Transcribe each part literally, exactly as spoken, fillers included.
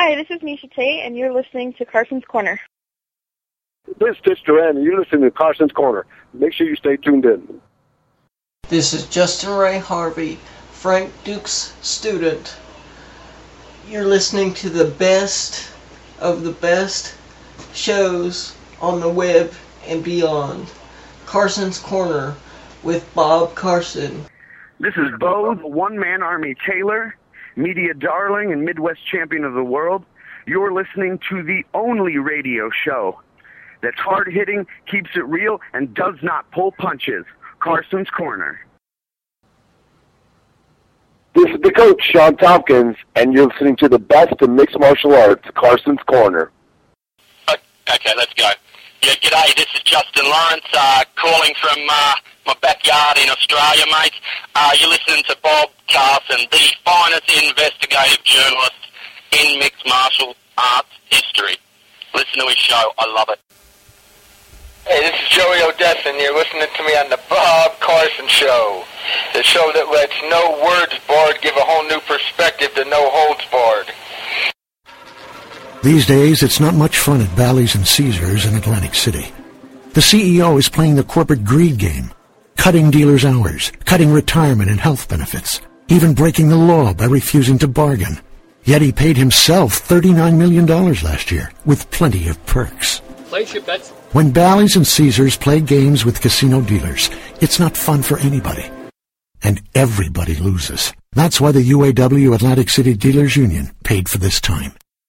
Hi, this is Misha Tate, and you're listening to Carson's Corner. This is Tish Duran, and you're listening to Carson's Corner. Make sure you stay tuned in. This is Justin Ray Harvey, Frank Duke's student. You're listening to the best of the best shows on the web and beyond. Carson's Corner with Bob Carson. This is Bo, the one-man army Taylor, media darling and Midwest champion of the world. You're listening to the only radio show that's hard-hitting, keeps it real, and does not pull punches. Carson's Corner. This is the coach, Sean Tompkins, and you're listening to the best in mixed martial arts, Carson's Corner. Okay, let's go. Yeah, g'day, this is Justin Lawrence, uh, calling from uh, my backyard in Australia, mate. Uh, you're listening to Bob Carson, the finest investigative journalist in mixed martial arts history. Listen to his show, I love it. Hey, this is Joey Odessa, and you're listening to me on the Bob Carson Show, the show that lets no words barred give a whole new perspective to no holds barred. These days, it's not much fun at Bally's and Caesars in Atlantic City. The C E O is playing the corporate greed game, cutting dealers' hours, cutting retirement and health benefits, even breaking the law by refusing to bargain. Yet he paid himself thirty-nine million dollars last year, with plenty of perks. Place your bets. When Bally's and Caesars play games with casino dealers, it's not fun for anybody. And everybody loses. That's why the U A W Atlantic City Dealers Union paid for this time.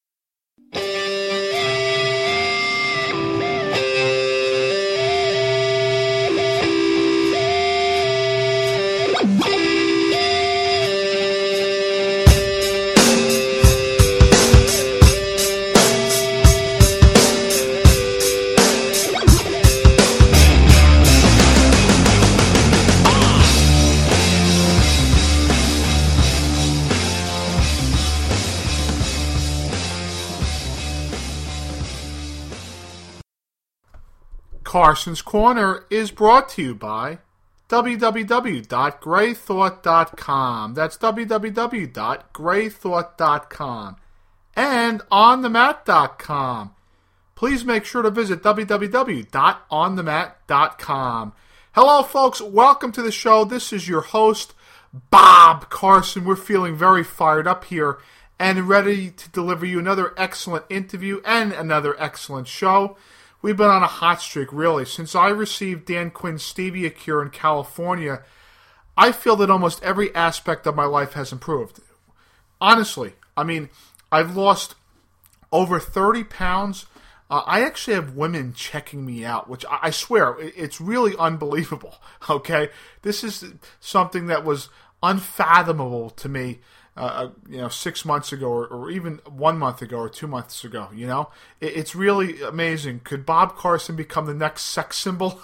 Carson's Corner is brought to you by w w w dot gray thought dot com. That's w w w dot gray thought dot com and on the mat dot com. Please make sure to visit w w w dot on the mat dot com. Hello, folks. Welcome to the show. This is your host, Bob Carson. We're feeling very fired up here and ready to deliver you another excellent interview and another excellent show. We've been on a hot streak, really. Since I received Dan Quinn's Stevia cure in California, I feel that almost every aspect of my life has improved. Honestly, I mean, I've lost over thirty pounds. Uh, I actually have women checking me out, which I, I swear, it, it's really unbelievable, okay? This is something that was unfathomable to me Uh, you know, six months ago, or, or even one month ago, or two months ago. You know, it, it's really amazing. Could Bob Carson become the next sex symbol?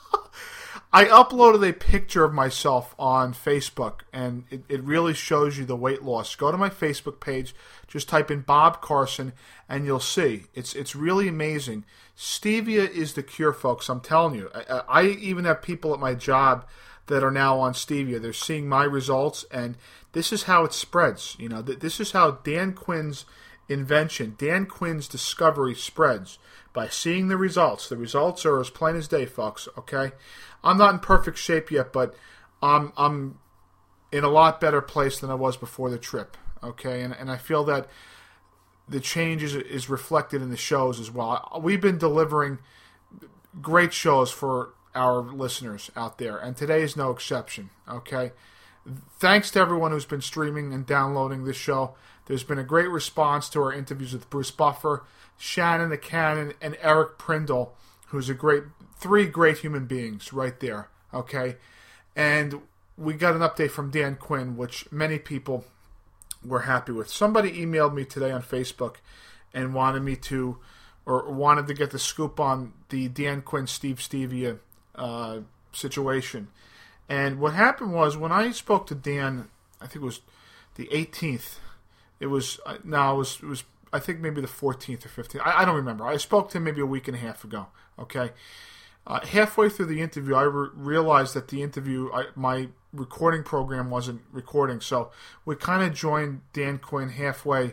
I uploaded a picture of myself on Facebook, and it, it really shows you the weight loss. Go to my Facebook page, just type in Bob Carson, and you'll see. It's it's really amazing. Stevia is the cure, folks. I'm telling you. I, I even have people at my job that are now on Stevia. They're seeing my results, and this is how it spreads. You know, this is how Dan Quinn's invention, Dan Quinn's discovery spreads, by seeing the results. The results are as plain as day, folks, okay? I'm not in perfect shape yet, but I'm I'm in a lot better place than I was before the trip, okay? And and I feel that the change is, is reflected in the shows as well. We've been delivering great shows for our listeners out there, and today is no exception, okay? Thanks to everyone who's been streaming and downloading this show. There's been a great response to our interviews with Bruce Buffer, Shannon the Cannon, and Eric Prindle, who's a great, three great human beings right there, okay? And we got an update from Dan Quinn, which many people were happy with. Somebody emailed me today on Facebook and wanted me to, or wanted to get the scoop on the Dan Quinn Steve Stevia uh, situation. And what happened was, when I spoke to Dan, I think it was the eighteenth. It was uh, no, it was it was I think maybe the fourteenth or fifteenth. I, I don't remember. I spoke to him maybe a week and a half ago. Okay, uh, halfway through the interview, I re- realized that the interview, I, my recording program wasn't recording, so we kind of joined Dan Quinn halfway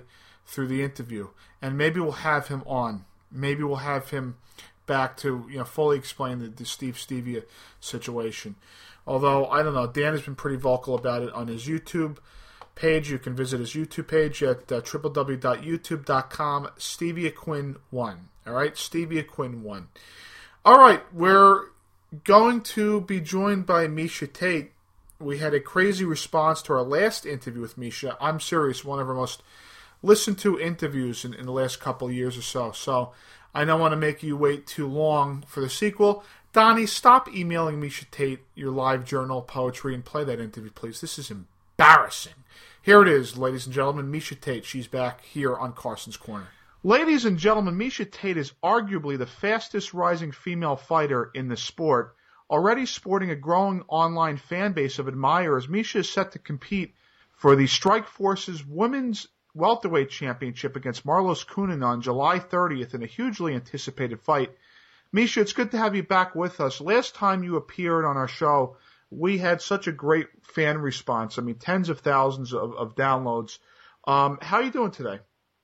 through the interview, and maybe we'll have him on. Maybe we'll have him back to you know fully explain the, the Steve Stevia situation. Although, I don't know, Dan has been pretty vocal about it on his YouTube page. You can visit his YouTube page at uh, w w w dot youtube dot com, Stevia Quinn one. All right, Stevia Quinn one. All right, we're going to be joined by Miesha Tate. We had a crazy response to our last interview with Miesha. I'm serious, one of our most listened to interviews in, in the last couple of years or so. So I don't want to make you wait too long for the sequel. Donnie, stop emailing Miesha Tate your live journal poetry and play that interview, please. This is embarrassing. Here it is, ladies and gentlemen. Miesha Tate. She's back here on Carson's Corner. Ladies and gentlemen, Miesha Tate is arguably the fastest rising female fighter in the sport. Already sporting a growing online fan base of admirers, Miesha is set to compete for the Strikeforce's Women's Welterweight Championship against Marlos Kunin on July thirtieth in a hugely anticipated fight. Miesha, it's good to have you back with us. Last time you appeared on our show, we had such a great fan response. I mean, tens of thousands of, of downloads. Um, how are you doing today?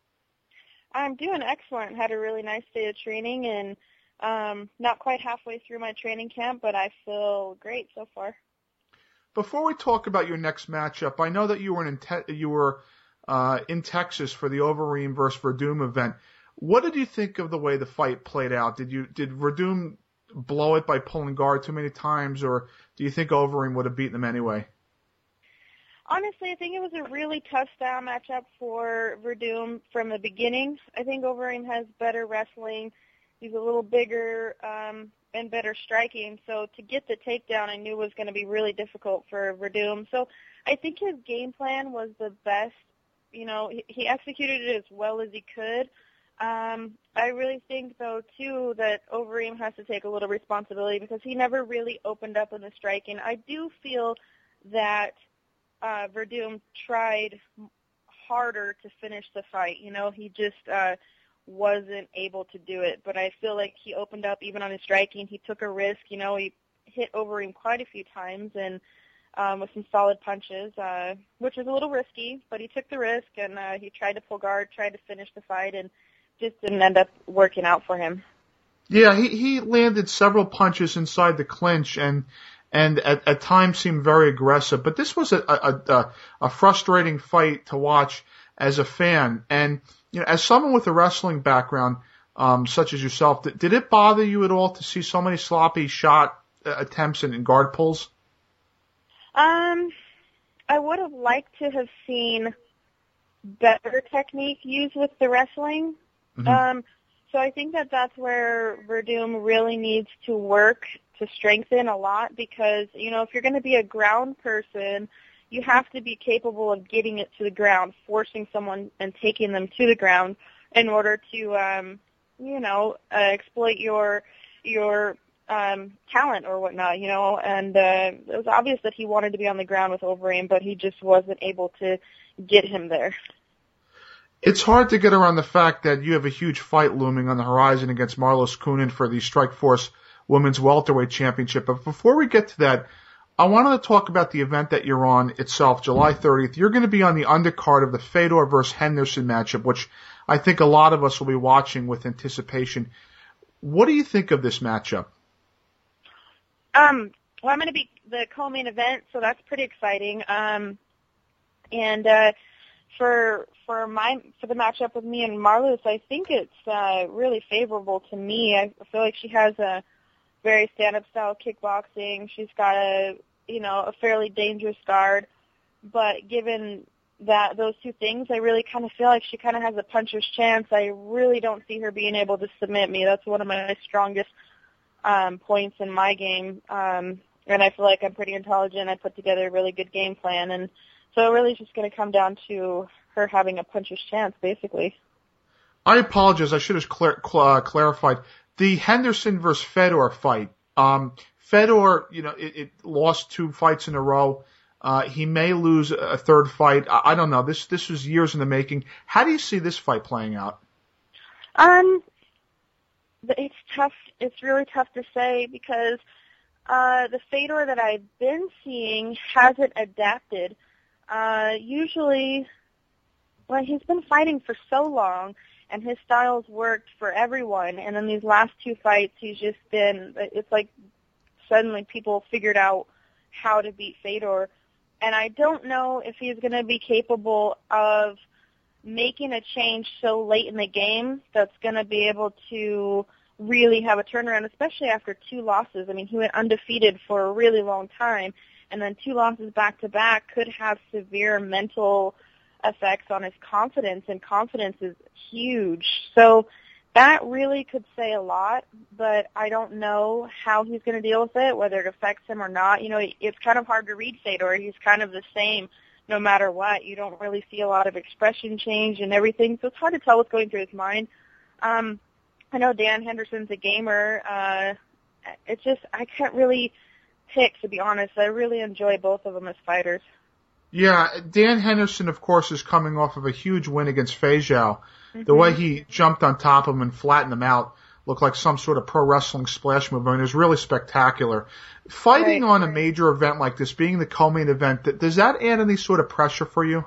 I'm doing excellent. Had a really nice day of training, and um, not quite halfway through my training camp, but I feel great so far. Before we talk about your next matchup, I know that you were in te- you were uh, in Texas for the Overeem versus Verdum event. What did you think of the way the fight played out? Did you did Verdum blow it by pulling guard too many times, or do you think Overeem would have beaten him anyway? Honestly, I think it was a really tough style matchup for Verdum from the beginning. I think Overeem has better wrestling. He's a little bigger um, and better striking. So to get the takedown, I knew was going to be really difficult for Verdum. So I think his game plan was the best. You know, he, he executed it as well as he could. Um, I really think, though, too, that Overeem has to take a little responsibility because he never really opened up in the striking. I do feel that uh, Verdum tried harder to finish the fight. You know, he just uh, wasn't able to do it. But I feel like he opened up even on his striking. He took a risk. You know, he hit Overeem quite a few times and um, with some solid punches, uh, which was a little risky. But he took the risk, and uh, he tried to pull guard, tried to finish the fight, and just didn't end up working out for him. Yeah, he, he landed several punches inside the clinch and and at, at times seemed very aggressive. But this was a, a, a, a frustrating fight to watch as a fan. And you know, as someone with a wrestling background, um, such as yourself, did, did it bother you at all to see so many sloppy shot attempts and, and guard pulls? Um, I would have liked to have seen better technique used with the wrestling. Mm-hmm. Um, so I think that that's where Verdum really needs to work to strengthen a lot because, you know, if you're going to be a ground person, you have to be capable of getting it to the ground, forcing someone and taking them to the ground in order to, um, you know, uh, exploit your your um, talent or whatnot, you know. And uh, it was obvious that he wanted to be on the ground with Overeem, but he just wasn't able to get him there. It's hard to get around the fact that you have a huge fight looming on the horizon against Marlos Kunin for the Strikeforce Women's Welterweight Championship. But before we get to that, I wanted to talk about the event that you're on itself, July thirtieth. You're going to be on the undercard of the Fedor versus Henderson matchup, which I think a lot of us will be watching with anticipation. What do you think of this matchup? Um, well, I'm going to be the co-main event, so that's pretty exciting. Um, and uh, for for my for the matchup with me and Marlos, I think it's uh, really favorable to me. I feel like she has a very stand-up style kickboxing. She's got a you know a fairly dangerous guard, but given that those two things, I really kind of feel like she kind of has a puncher's chance. I really don't see her being able to submit me. That's one of my strongest um, points in my game, um, and I feel like I'm pretty intelligent. I put together a really good game plan, and so it really is just going to come down to her having a puncher's chance, basically. I apologize. I should have clar- cl- clarified. The Henderson versus Fedor fight, um, Fedor, you know, it, it lost two fights in a row. Uh, he may lose a third fight. I, I don't know. This this was years in the making. How do you see this fight playing out? Um, it's tough. It's really tough to say because uh, the Fedor that I've been seeing hasn't adapted. Uh, usually, well, he's been fighting for so long, and his style's worked for everyone. And in these last two fights, he's just been, it's like suddenly people figured out how to beat Fedor. And I don't know if he's going to be capable of making a change so late in the game that's going to be able to really have a turnaround, especially after two losses. I mean, he went undefeated for a really long time, and then two losses back-to-back could have severe mental effects on his confidence, and confidence is huge. So that really could say a lot, but I don't know how he's going to deal with it, whether it affects him or not. You know, it's kind of hard to read Fedor. He's kind of the same no matter what. You don't really see a lot of expression change and everything, so it's hard to tell what's going through his mind. Um, I know Dan Henderson's a gamer. Uh, it's just, I can't really pick, to be honest. I really enjoy both of them as fighters. Yeah, Dan Henderson, of course, is coming off of a huge win against Feijiao. Mm-hmm. The way he jumped on top of him and flattened him out looked like some sort of pro wrestling splash move. I mean, it was really spectacular. Fighting right. on a major event like this, being the co-main event, does that add any sort of pressure for you?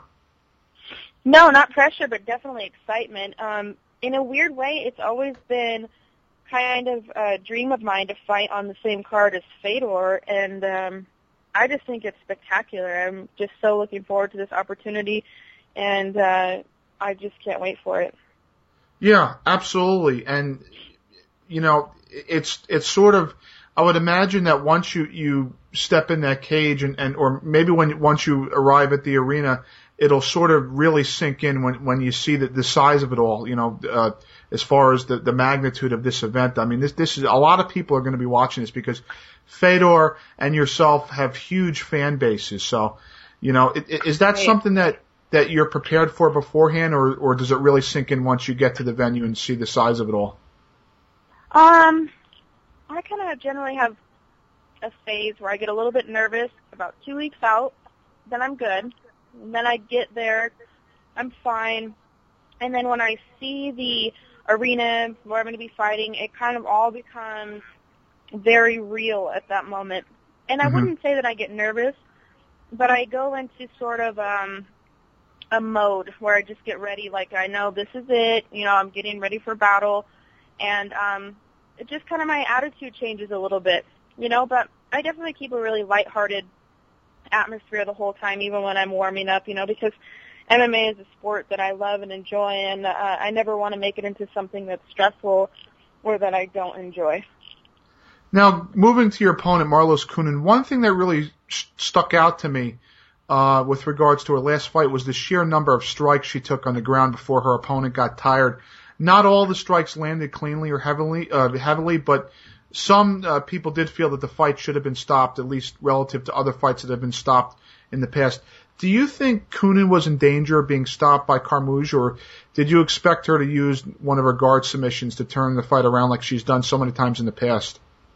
No, not pressure, but definitely excitement. Um, in a weird way, it's always been kind of a dream of mine to fight on the same card as Fedor, and um, I just think it's spectacular. I'm just so looking forward to this opportunity, and uh, I just can't wait for it. Yeah, absolutely. And, you know, it's it's sort of, I would imagine that once you, you step in that cage, and, and or maybe when once you arrive at the arena, it'll sort of really sink in when, when you see the, the size of it all, you know, uh, as far as the, the magnitude of this event. I mean, this, this is, a lot of people are going to be watching this because Fedor and yourself have huge fan bases. So, you know, it, is that right. something that, that you're prepared for beforehand, or, or does it really sink in once you get to the venue and see the size of it all? Um, I kind of generally have a phase where I get a little bit nervous about two weeks out, then I'm good. And then I get there, I'm fine. And then when I see the arena where I'm going to be fighting, it kind of all becomes very real at that moment. And I mm-hmm. wouldn't say that I get nervous, but I go into sort of um, a mode where I just get ready, like I know this is it, you know, I'm getting ready for battle. And um, it just kind of my attitude changes a little bit, you know, but I definitely keep a really lighthearted atmosphere the whole time, even when I'm warming up, you know, because M M A is a sport that I love and enjoy, and uh, I never want to make it into something that's stressful or that I don't enjoy. Now, moving to your opponent, Marloes Coenen, one thing that really st- stuck out to me uh, with regards to her last fight was the sheer number of strikes she took on the ground before her opponent got tired. Not all the strikes landed cleanly or heavily, uh, heavily, but some uh, people did feel that the fight should have been stopped, at least relative to other fights that have been stopped in the past. Do you think Coenen was in danger of being stopped by Carmouche, or did you expect her to use one of her guard submissions to turn the fight around like she's done so many times in the past?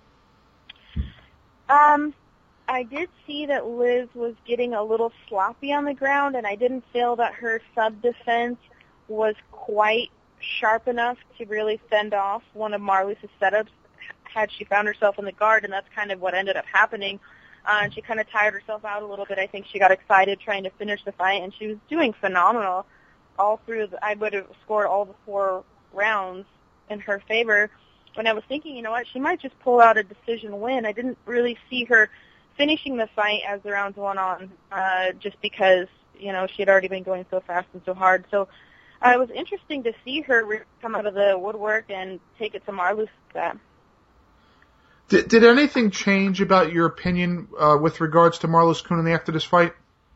Um, I did see that Liz was getting a little sloppy on the ground, and I didn't feel that her sub-defense was quite sharp enough to really fend off one of Marloes' setups had she found herself in the guard, and that's kind of what ended up happening. Uh, and she kind of tired herself out a little bit. I think she got excited trying to finish the fight, and she was doing phenomenal all through. The, I would have scored all the four rounds in her favor. When I was thinking, you know what, she might just pull out a decision win. I didn't really see her finishing the fight as the rounds went on, uh, just because, you know, she had already been going so fast and so hard. So uh, it was interesting to see her really come out of the woodwork and take it to Marloes. That. Did, did anything change about your opinion uh, with regards to Marloes Coenen after this fight?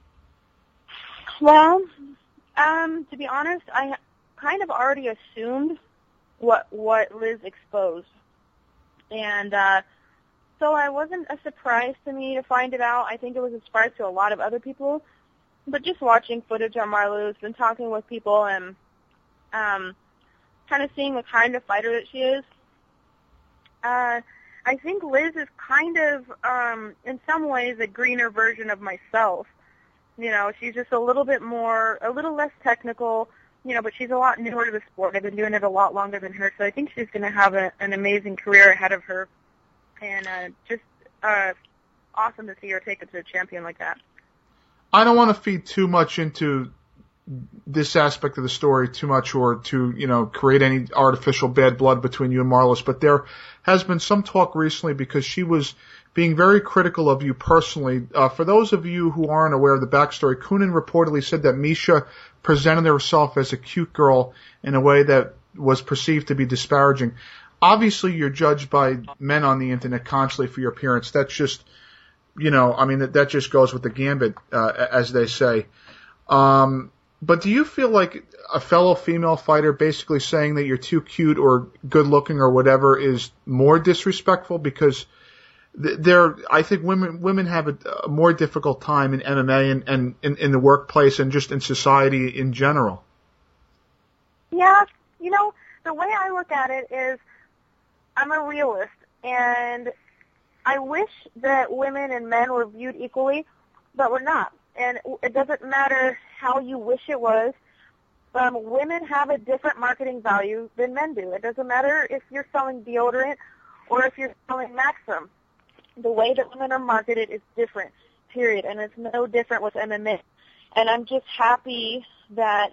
Well, um, to be honest, I kind of already assumed what what Liz exposed, and uh, so I wasn't a surprise to me to find it out. I think it was a surprise to a lot of other people, but just watching footage on Marloes and talking with people and um, kind of seeing the kind of fighter that she is, uh, I think Liz is kind of, um, in some ways, a greener version of myself. You know, she's just a little bit more, a little less technical, you know, but she's a lot newer to the sport. I've been doing it a lot longer than her, so I think she's going to have a, an amazing career ahead of her, and uh, just uh, awesome to see her take it to a champion like that. I don't want to feed too much into this aspect of the story too much or to, you know, create any artificial bad blood between you and Marlos, but there has been some talk recently because she was being very critical of you personally. Uh, for those of you who aren't aware of the backstory, Coonan reportedly said that Misha presented herself as a cute girl in a way that was perceived to be disparaging. Obviously, you're judged by men on the internet constantly for your appearance. That's just, you know, I mean, that, that just goes with the gambit, uh, as they say. Um, but do you feel like a fellow female fighter basically saying that you're too cute or good looking or whatever is more disrespectful? Because there, I think women women have a, a more difficult time in M M A and, and in, in the workplace and just in society in general. Yeah, you know, the way I look at it is I'm a realist, and I wish that women and men were viewed equally, but we're not. And it doesn't matter how you wish it was. Um, women have a different marketing value than men do. It doesn't matter if you're selling deodorant or if you're selling Maxim. The way that women are marketed is different, period, and it's no different with M M A. And I'm just happy that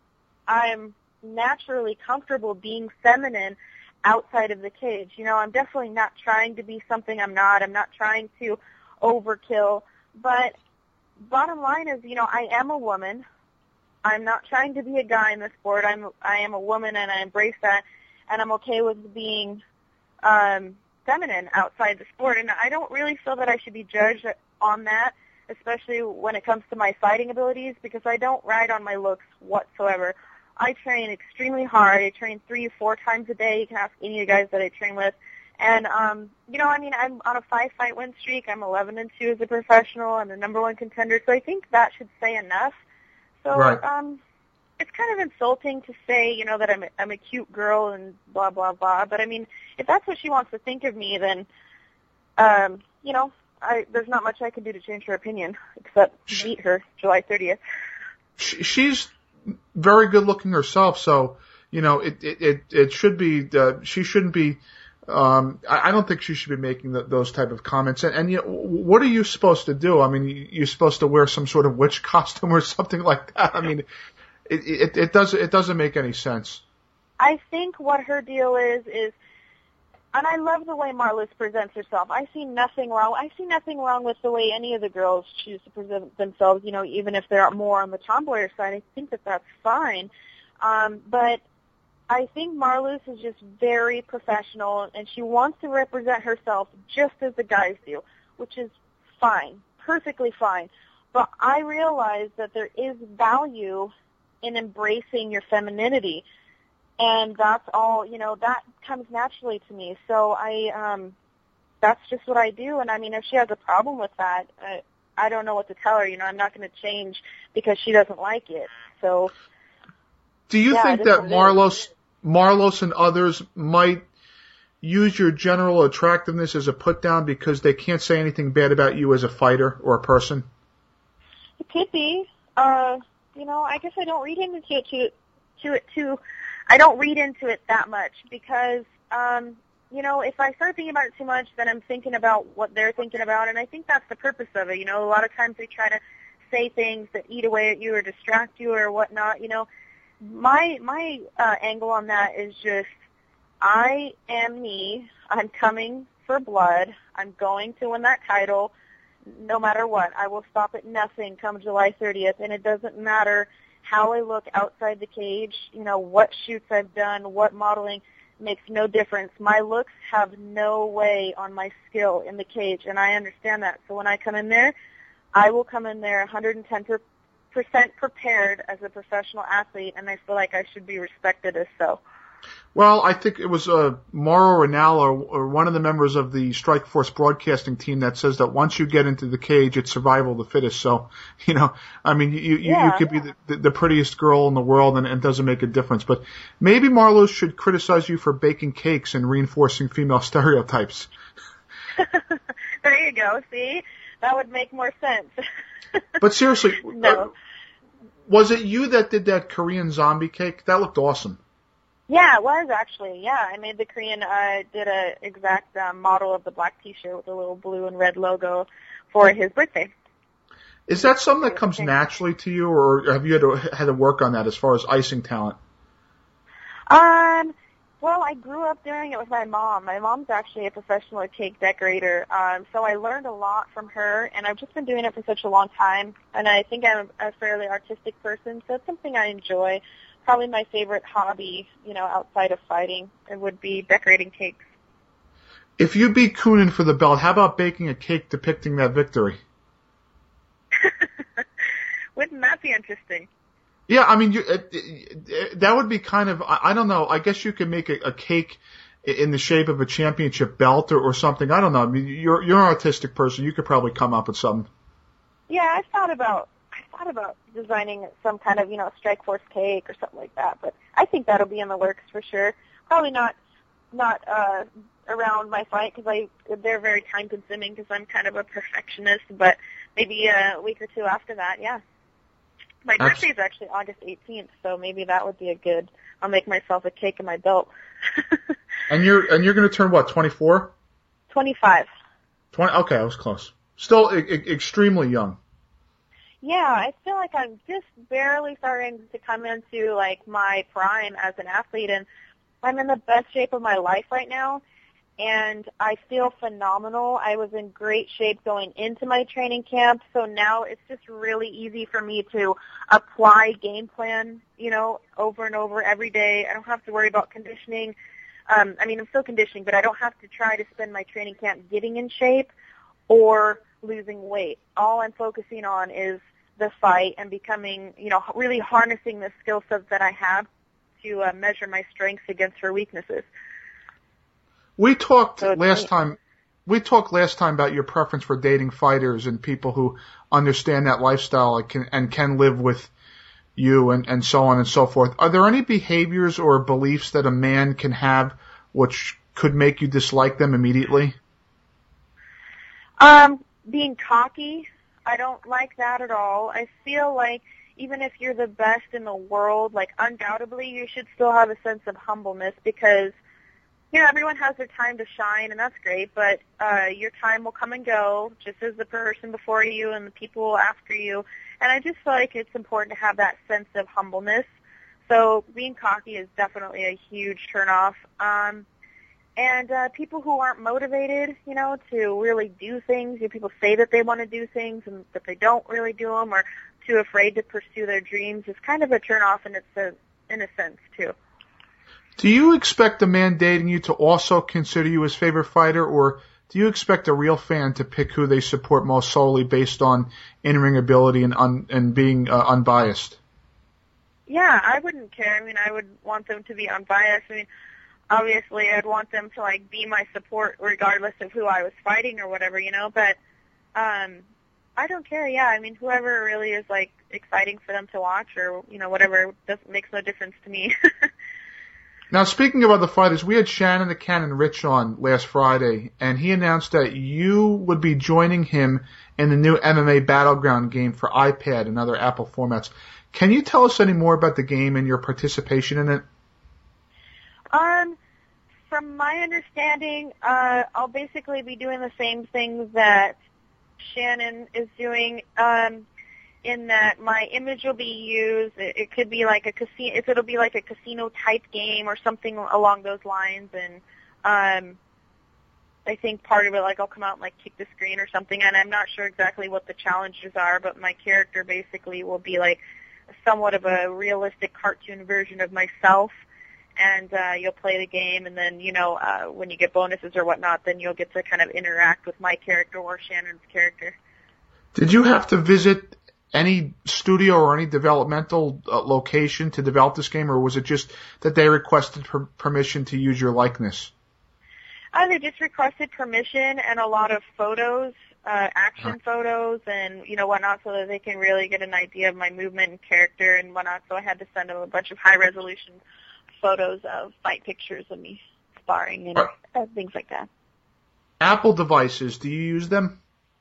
I'm naturally comfortable being feminine outside of the cage. You know, I'm definitely not trying to be something I'm not. I'm not trying to overkill. But bottom line is, you know, I am a woman. I'm not trying to be a guy in the sport. I'm I am a woman, and I embrace that, and I'm okay with being um, feminine outside the sport. And I don't really feel that I should be judged on that, especially when it comes to my fighting abilities, because I don't ride on my looks whatsoever. I train extremely hard. I train three, four times a day. You can ask any of the guys that I train with. And, um, you know, I mean, I'm on a five-fight win streak. I'm eleven and two as a professional. I'm the number one contender. So I think that should say enough. So right. um, it's kind of insulting to say, you know, that I'm a, I'm a cute girl and blah, blah, blah. But, I mean, if that's what she wants to think of me, then, um, you know, I, there's not much I can do to change her opinion except beat her July thirtieth. She's very good looking herself, so, you know, it, it, it, it should be, uh, she shouldn't be, um, I, I don't think she should be making the, those type of comments. And, and, you know, what are you supposed to do? I mean, you're supposed to wear some sort of witch costume or something like that. I mean, it, it, it doesn't, it doesn't make any sense. I think what her deal is, is, and I love the way Marlis presents herself. I see nothing wrong. I see nothing wrong with the way any of the girls choose to present themselves, you know, even if they're more on the tomboyer side. I think that that's fine. Um, but I think Marlis is just very professional, and she wants to represent herself just as the guys do, which is fine, perfectly fine. But I realize that there is value in embracing your femininity. And that's all, you know, that comes naturally to me. So I, um, that's just what I do. And I mean, if she has a problem with that, I, I don't know what to tell her. You know, I'm not going to change because she doesn't like it. So. Do you yeah, think that Marlos, Marlos and others might use your general attractiveness as a put down because they can't say anything bad about you as a fighter or a person? It could be. Uh, you know, I guess I don't read into it too, to it too. I don't read into it that much because, um, you know, if I start thinking about it too much, then I'm thinking about what they're thinking about, and I think that's the purpose of it. You know, a lot of times they try to say things that eat away at you or distract you or whatnot. You know, my my uh, angle on that is just I am me. I'm coming for blood. I'm going to win that title no matter what. I will stop at nothing come July thirtieth, and it doesn't matter how I look outside the cage, you know, what shoots I've done, what modeling, makes no difference. My looks have no way on my skill in the cage, and I understand that. So when I come in there, I will come in there one hundred ten percent prepared as a professional athlete, and I feel like I should be respected as so. Well, I think it was uh, Mauro Ranallo, or one of the members of the Strikeforce broadcasting team, that says that once you get into the cage, it's survival of the fittest. So, you know, I mean, you you, yeah, you could yeah. be the, the prettiest girl in the world, and, and it doesn't make a difference. But maybe Marlos should criticize you for baking cakes and reinforcing female stereotypes. There you go. See, that would make more sense. But seriously, no. uh, was it you that did that Korean zombie cake? That looked awesome. Yeah, it was actually. Yeah, I made the Korean, uh, did a exact um, model of the black T-shirt with a little blue and red logo for his birthday. Is that something that comes naturally to you, or have you had to, had to work on that as far as icing talent? Um, well, I grew up doing it with my mom. My mom's actually a professional cake decorator, um, so I learned a lot from her, and I've just been doing it for such a long time, and I think I'm a fairly artistic person, so it's something I enjoy. Probably my favorite hobby, you know, outside of fighting, it would be decorating cakes. If you beat Coonan for the belt, how about baking a cake depicting that victory? Wouldn't that be interesting? Yeah, I mean, you, uh, uh, that would be kind of, I, I don't know, I guess you could make a, a cake in the shape of a championship belt or, or something. I don't know. I mean, you're, you're an artistic person. You could probably come up with something. Yeah, I thought about, I thought about designing some kind of, you know, Strikeforce cake or something like that, but I think that'll be in the works for sure. Probably not, not, uh, around my fight because I, they're very time consuming because I'm kind of a perfectionist, but maybe a week or two after that, yeah. My That's... birthday is actually August eighteenth, so maybe that would be a good. I'll make myself a cake in my belt. and you're and you're going to turn what? twenty-four? twenty-five. twenty. Okay, I was close. Still e- e- extremely young. Yeah, I feel like I'm just barely starting to come into like my prime as an athlete, and I'm in the best shape of my life right now. And I feel phenomenal. I was in great shape going into my training camp, so now it's just really easy for me to apply game plan, you know, over and over every day. I don't have to worry about conditioning. Um, I mean, I'm still conditioning, but I don't have to try to spend my training camp getting in shape or losing weight. All I'm focusing on is the fight and becoming, you know, really harnessing the skill sets that I have to uh, measure my strengths against her weaknesses. We talked last time. We talked last time about your preference for dating fighters and people who understand that lifestyle and can, and can live with you and, and so on and so forth. Are there any behaviors or beliefs that a man can have which could make you dislike them immediately? Um, being cocky, I don't like that at all. I feel like even if you're the best in the world, like undoubtedly you should still have a sense of humbleness because you know, everyone has their time to shine, and that's great, but uh, your time will come and go, just as the person before you and the people after you. And I just feel like it's important to have that sense of humbleness. So being cocky is definitely a huge turnoff. Um, and uh, people who aren't motivated, you know, to really do things, you know, people say that they want to do things, and but they don't really do them, or too afraid to pursue their dreams, is kind of a turnoff in, its a, in a sense, too. Do you expect the man dating you to also consider you his favorite fighter, or do you expect a real fan to pick who they support most solely based on in-ring ability and un- and being uh, unbiased? Yeah, I wouldn't care. I mean, I would want them to be unbiased. I mean, obviously, I'd want them to, like, be my support regardless of who I was fighting or whatever, you know, but um, I don't care, yeah. I mean, whoever really is, like, exciting for them to watch or, you know, whatever, doesn't makes no difference to me. Now, speaking of other fighters, we had Shannon the Cannon Rich on last Friday, and he announced that you would be joining him in the new M M A Battleground game for iPad and other Apple formats. Can you tell us any more about the game and your participation in it? Um, from my understanding, uh, I'll basically be doing the same things that Shannon is doing. Um, in that my image will be used. It, it could be like a casino. It'll be like a casino type game or something along those lines. And um, I think part of it, like I'll come out and like kick the screen or something. And I'm not sure exactly what the challenges are, but my character basically will be like somewhat of a realistic cartoon version of myself. And uh, you'll play the game, and then you know uh, when you get bonuses or whatnot, then you'll get to kind of interact with my character or Shannon's character. Did you have to visit any studio or any developmental uh, location to develop this game, or was it just that they requested per- permission to use your likeness? Uh, they just requested permission and a lot of photos, uh, action huh. photos and, you know, whatnot, so that they can really get an idea of my movement and character and whatnot. So I had to send them a bunch of high-resolution photos of fight pictures of me sparring and uh, things like that. Apple devices, do you use them?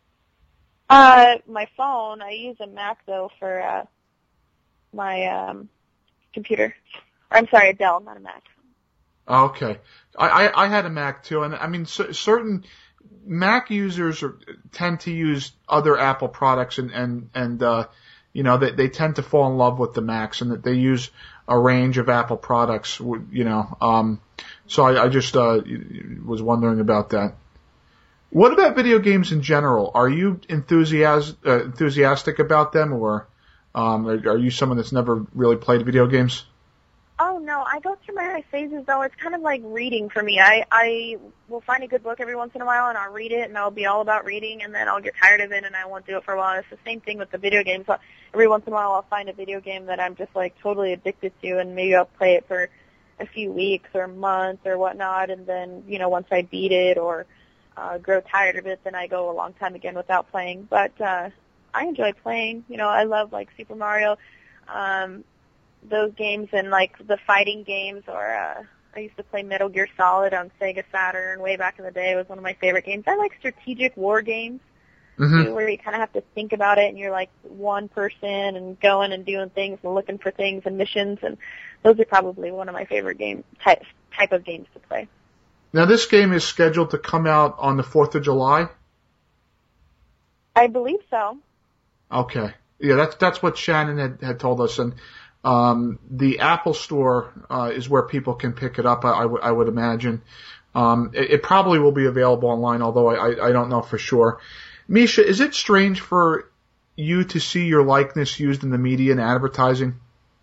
Uh, my phone. I use a Mac though for uh, my um, computer. Or, I'm sorry, a Dell, not a Mac. Okay, I, I I had a Mac too, and I mean c- certain Mac users are, tend to use other Apple products, and and and uh, you know they they tend to fall in love with the Macs, and that they use a range of Apple products. You know, um, so I, I just uh, was wondering about that. What about video games in general? Are you enthusias- uh, enthusiastic about them, or um, are, are you someone that's never really played video games? Oh, no, I go through my phases, though. It's kind of like reading for me. I, I will find a good book every once in a while, and I'll read it, and I'll be all about reading, and then I'll get tired of it, and I won't do it for a while. It's the same thing with the video games. So every once in a while, I'll find a video game that I'm just, like, totally addicted to, and maybe I'll play it for a few weeks or months or whatnot, and then, you know, once I beat it or uh, grow tired of it, then I go a long time again without playing. But uh, I enjoy playing. You know, I love, like, Super Mario, um, those games, and like the fighting games, or uh, I used to play Metal Gear Solid on Sega Saturn way back in the day. It was one of my favorite games. I like strategic war games, mm-hmm. too, where you kind of have to think about it, and you're like one person and going and doing things and looking for things and missions, and those are probably one of my favorite game type type of games to play. Now, this game is scheduled to come out on the fourth of July? I believe so. Okay. Yeah, that's that's what Shannon had, had told us, and Um, the Apple Store uh, is where people can pick it up, I, I, w- I would imagine. Um, it, it probably will be available online, although I, I, I don't know for sure. Misha, is it strange for you to see your likeness used in the media and advertising?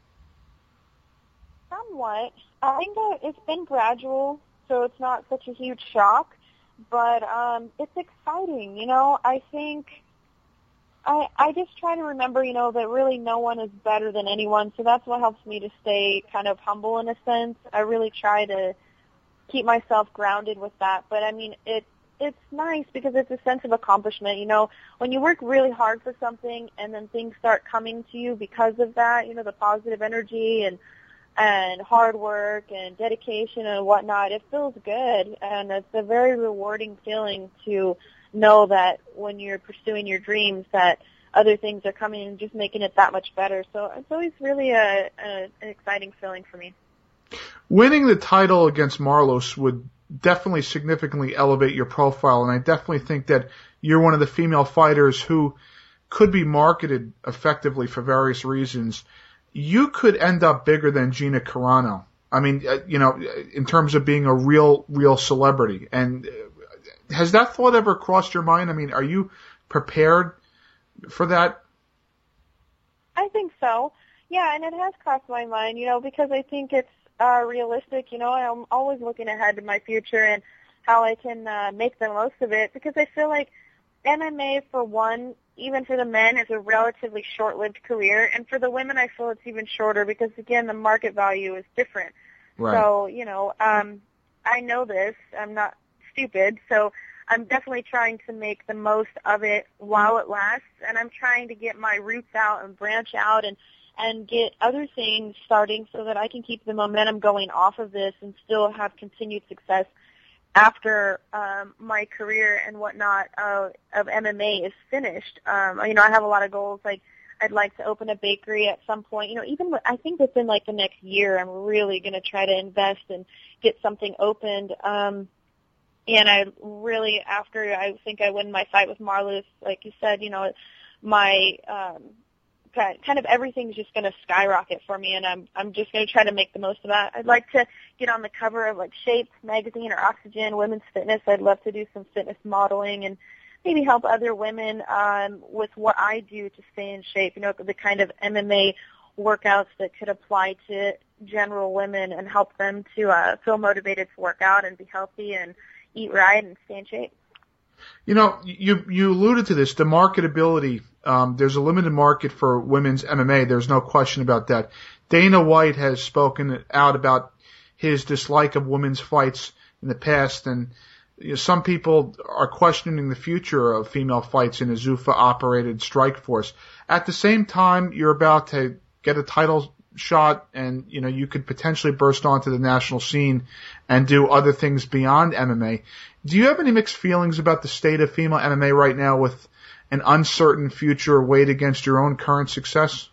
Somewhat. I think that it's been gradual, so it's not such a huge shock, but um, it's exciting, you know. I think... I, I just try to remember, you know, that really no one is better than anyone, so that's what helps me to stay kind of humble in a sense. I really try to keep myself grounded with that, but I mean, it it's nice because it's a sense of accomplishment, you know. When you work really hard for something and then things start coming to you because of that, you know, the positive energy and and hard work and dedication and whatnot, it feels good, and it's a very rewarding feeling to know that when you're pursuing your dreams that other things are coming and just making it that much better. So it's always really a, a, an exciting feeling for me. Winning the title against Marlos would definitely significantly elevate your profile, and I definitely think that you're one of the female fighters who could be marketed effectively for various reasons. You could end up bigger than Gina Carano. I mean, you know, in terms of being a real, real celebrity. And has that thought ever crossed your mind? I mean, are you prepared for that? I think so. Yeah, and it has crossed my mind, you know, because I think it's uh, realistic, you know, and I'm always looking ahead to my future and how I can uh, make the most of it, because I feel like M M A, for one, even for the men, is a relatively short-lived career, and for the women, I feel it's even shorter because, again, the market value is different. Right. So, you know, um, I know this. I'm not stupid, so I'm definitely trying to make the most of it while it lasts, and I'm trying to get my roots out and branch out and and get other things starting so that I can keep the momentum going off of this and still have continued success after um, my career and whatnot uh, of M M A is finished. Um, you know, I have a lot of goals. Like, I'd like to open a bakery at some point. You know, even with, I think within like the next year, I'm really going to try to invest and get something opened. Um, And I really, after I think I win my fight with Marlos, like you said, you know, my um, kind of everything's just going to skyrocket for me, and I'm I'm just going to try to make the most of that. I'd like to get on the cover of like Shape magazine or Oxygen Women's Fitness. I'd love to do some fitness modeling and maybe help other women um, with what I do to stay in shape. You know, the kind of M M A workouts that could apply to general women and help them to uh, feel motivated to work out and be healthy and eat right and stay in shape. You know, you you alluded to this, the marketability. Um, there's a limited market for women's M M A. There's no question about that. Dana White has spoken out about his dislike of women's fights in the past, and you know, some people are questioning the future of female fights in a Zuffa-operated strike force. At the same time, you're about to get a title shot, and you know you could potentially burst onto the national scene and do other things beyond M M A. Do you have any mixed feelings about the state of female M M A right now, with an uncertain future weighed against your own current success?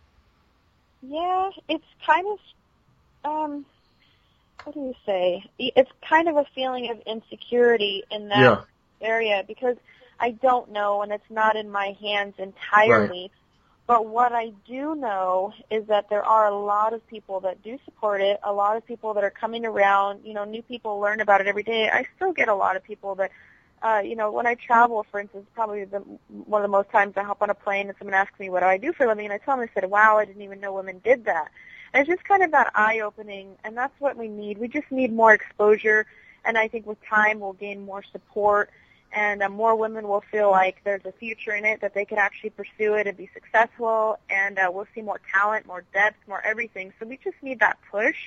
Yeah, it's kind of, um, what do you say? It's kind of a feeling of insecurity in that yeah. area because I don't know and it's not in my hands entirely. Right. But what I do know is that there are a lot of people that do support it, a lot of people that are coming around. You know, new people learn about it every day. I still get a lot of people that, uh, you know, when I travel, for instance, probably the, one of the most times I hop on a plane and someone asks me what do I do for a living, and I tell them, I said, wow, I didn't even know women did that. And it's just kind of that eye-opening, and that's what we need. We just need more exposure, and I think with time we'll gain more support. And uh, more women will feel like there's a future in it, that they could actually pursue it and be successful, and uh, we'll see more talent, more depth, more everything. So we just need that push.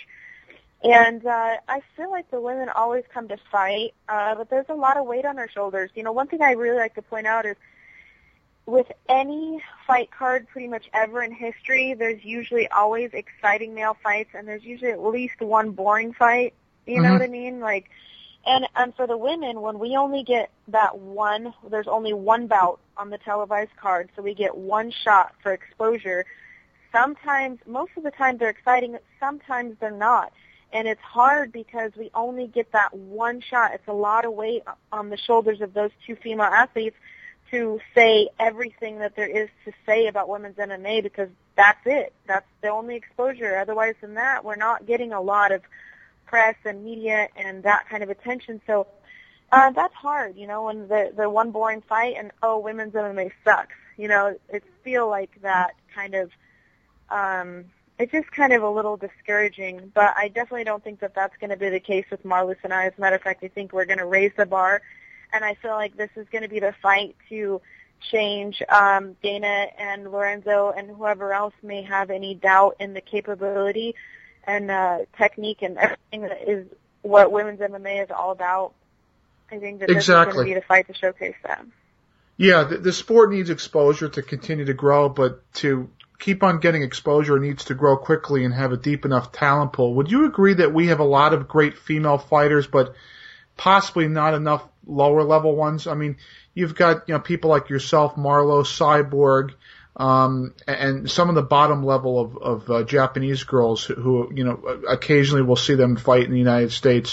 And uh, I feel like the women always come to fight, uh, but there's a lot of weight on their shoulders. You know, one thing I really like to point out is with any fight card pretty much ever in history, there's usually always exciting male fights, and there's usually at least one boring fight. You mm-hmm. know what I mean? Like, And and for the women, when we only get that one, there's only one bout on the televised card, so we get one shot for exposure. Sometimes, most of the time they're exciting, sometimes they're not. And it's hard because we only get that one shot. It's a lot of weight on the shoulders of those two female athletes to say everything that there is to say about women's M M A because that's it. That's the only exposure. Otherwise than that, we're not getting a lot of press and media and that kind of attention. So uh, that's hard, you know, when the the one boring fight and, oh, women's M M A sucks. You know, it feel like that kind of, um, it's just kind of a little discouraging. But I definitely don't think that that's going to be the case with Marloes and I. As a matter of fact, I think we're going to raise the bar. And I feel like this is going to be the fight to change um, Dana and Lorenzo and whoever else may have any doubt in the capability and uh, technique and everything that is what women's M M A is all about. I think that this exactly. is going to be the fight to showcase that. Yeah, the, the sport needs exposure to continue to grow, but to keep on getting exposure it needs to grow quickly and have a deep enough talent pool. Would you agree that we have a lot of great female fighters, but possibly not enough lower level ones? I mean, you've got, you know, people like yourself, Marlo, Cyborg, Um, and some of the bottom level of, of uh, Japanese girls who, who, you know, occasionally we'll see them fight in the United States.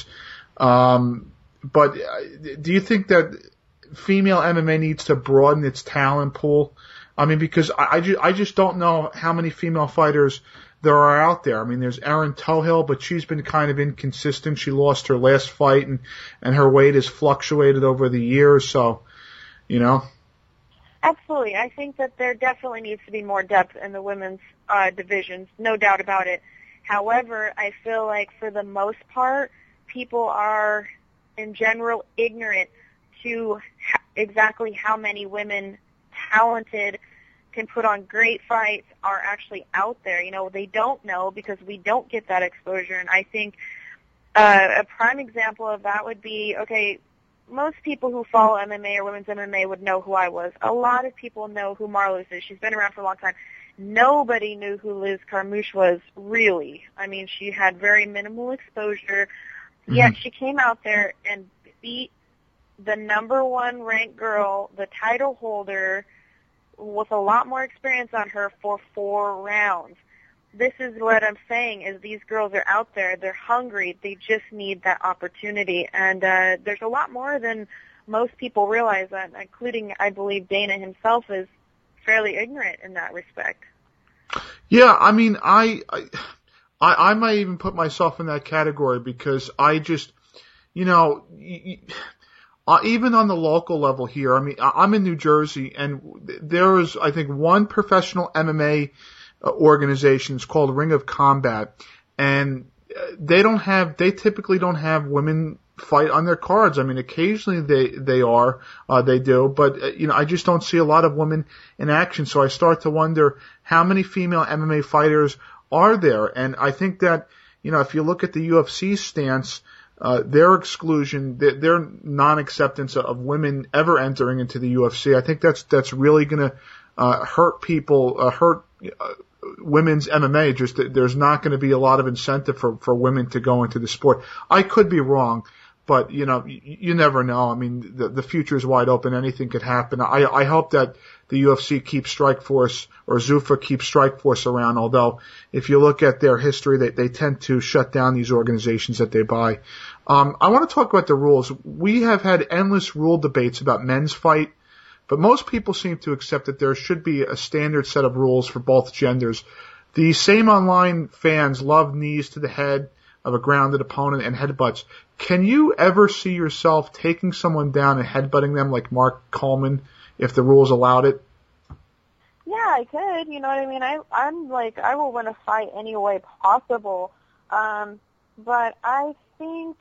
Um, but do you think that female M M A needs to broaden its talent pool? I mean, because I, I, just, I just don't know how many female fighters there are out there. I mean, there's Erin Tohill, but she's been kind of inconsistent. She lost her last fight, and, and her weight has fluctuated over the years. So, you know. Absolutely. I think that there definitely needs to be more depth in the women's uh, divisions, no doubt about it. However, I feel like for the most part, people are in general ignorant to ha- exactly how many women talented can put on great fights are actually out there. You know, they don't know because we don't get that exposure. And I think uh, a prime example of that would be, okay, most people who follow M M A or women's M M A would know who I was. A lot of people know who Marloes is. She's been around for a long time. Nobody knew who Liz Carmouche was, really. I mean, she had very minimal exposure, mm-hmm. yet she came out there and beat the number one ranked girl, the title holder, with a lot more experience on her for four rounds. This is what I'm saying, is these girls are out there. They're hungry. They just need that opportunity. And uh, there's a lot more than most people realize, that, including, I believe, Dana himself is fairly ignorant in that respect. Yeah, I mean, I, I, I might even put myself in that category because I just, you know, uh, even on the local level here, I mean, I'm in New Jersey, and there is, I think, one professional M M A organization. It's called Ring of Combat, and they don't have, they typically don't have women fight on their cards. I mean, occasionally they, they are, uh, they do, but, uh, you know, I just don't see a lot of women in action. So I start to wonder how many female M M A fighters are there. And I think that, you know, if you look at the U F C stance, uh, their exclusion, their, their non-acceptance of women ever entering into the U F C, I think that's, that's really going to, uh, hurt people, uh, hurt, uh, women's M M A. Just that there's not going to be a lot of incentive for, for women to go into the sport. I could be wrong, but you know, you, you never know. I mean, the, the future is wide open. Anything could happen. I, I hope that the U F C keeps Strikeforce or Zuffa keeps Strikeforce around. Although, if you look at their history, they, they tend to shut down these organizations that they buy. Um, I want to talk about the rules. We have had endless rule debates about men's fight, but most people seem to accept that there should be a standard set of rules for both genders. The same online fans love knees to the head of a grounded opponent and headbutts. Can you ever see yourself taking someone down and headbutting them like Mark Coleman if the rules allowed it? Yeah, I could. You know what I mean? I, I'm like, I will win a fight any way possible. Um, but I think,